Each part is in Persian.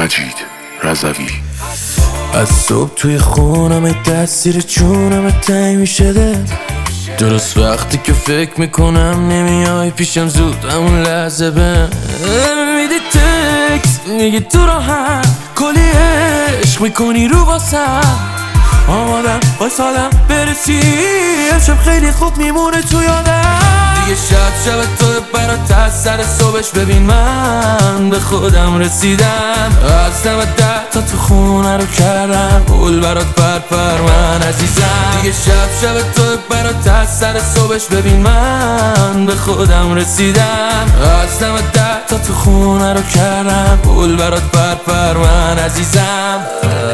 مجید رضوی. از صبح توی خونم تاثیر چونم تنگ میشه دل، درست وقتی که فکر میکنم نمیای پیشم زود همون لحظه بهم میدی تکس، میگی تو راحت کلی عشق میکنی رو واسم، آمادم واسادم برسی امشب خیلی خوب میمونه تو یادم. دیگه شب تو برات از سر صبحش ببین من به خودم رسیدم، از دم در تا تو خونه رو کردم گل برات پر من عزیزم. دیگه شب تو برات از سر صبحش ببین من به خودم رسیدم، از دم در تا تو خونه رو کردم گل برات پر من عزیزم.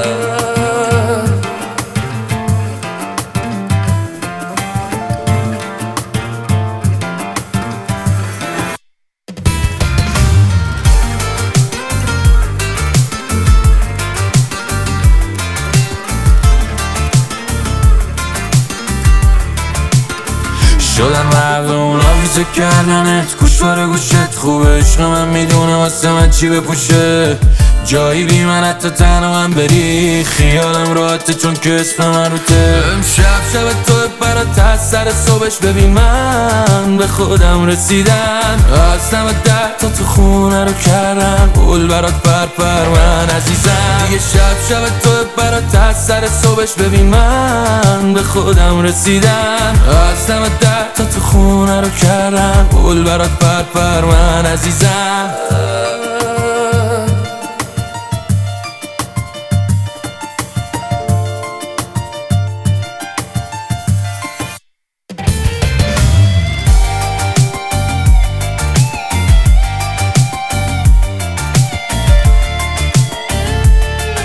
شدن مردم اونا ویزه کردنت، گوش باره گوشت خوبه، عشق من میدونه واسه من چی بپوشه، جایی بی من حتی تنها من بری خیالم راحته چون که اسم من روته. امشب تو برات از سر صبحش ببین من به خودم رسیدم، از دم در تا تو خونه رو کردم گل برات پر من عزیزم. دیگه شب تو برات از سر صبحش ببین من به خودم رسیدم، از دم در تا تو خونه رو کردم گل برات پر من عزیزم.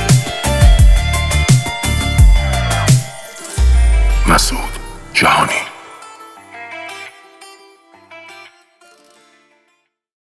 مسعود جهانی.